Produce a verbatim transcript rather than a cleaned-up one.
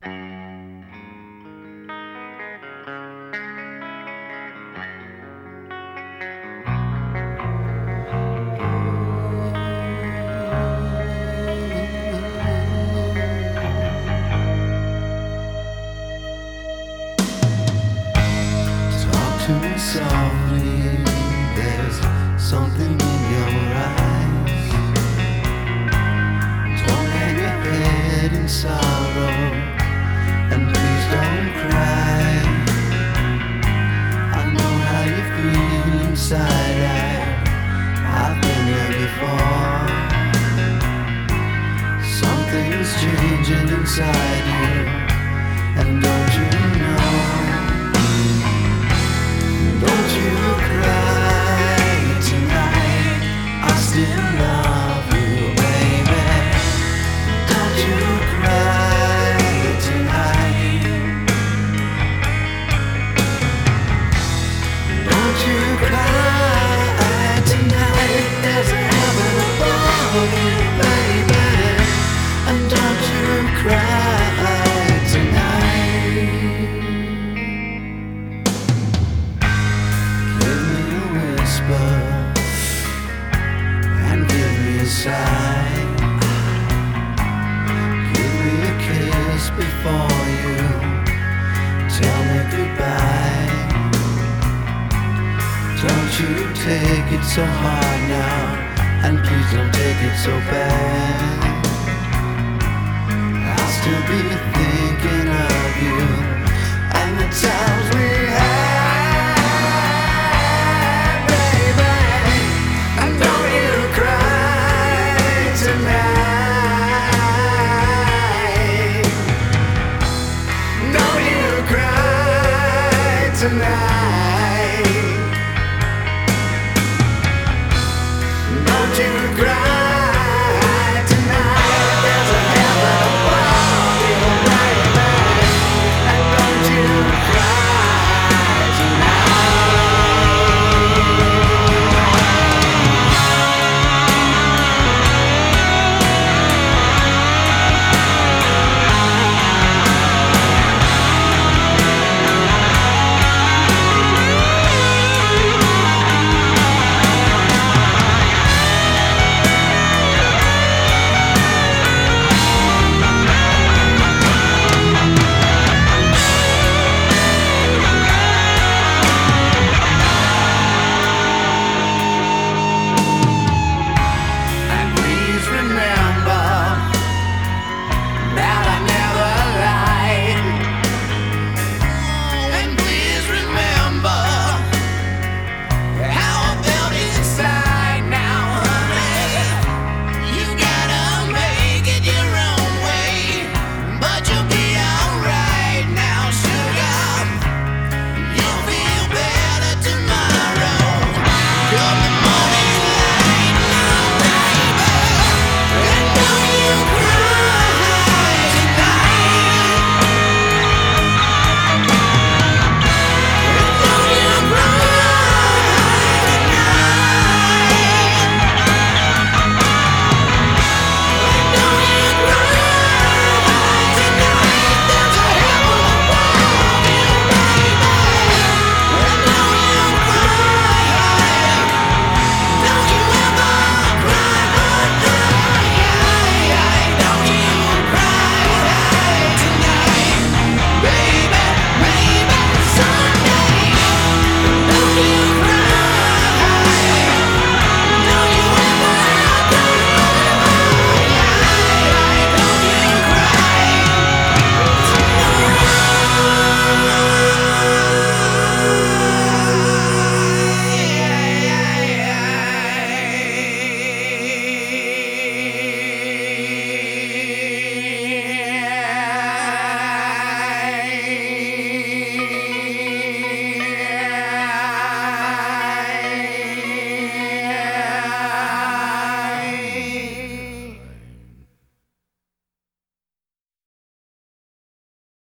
To me softly, there's something in your eyes. Don't hang your head in sorrow, and please don't cry. I know how you feel inside. I, I've been there before. Something's changing inside you, and don't you know? Don't you cry tonight, I still love you, baby. Don't you cry tonight. Don't you cry tonight, there's a heaven above you, baby. And don't you cry tonight. And give me a sigh. Give me a kiss before you tell me goodbye. Don't you take it so hard now, and please don't take it so bad. I'll still be thinking of you, and the time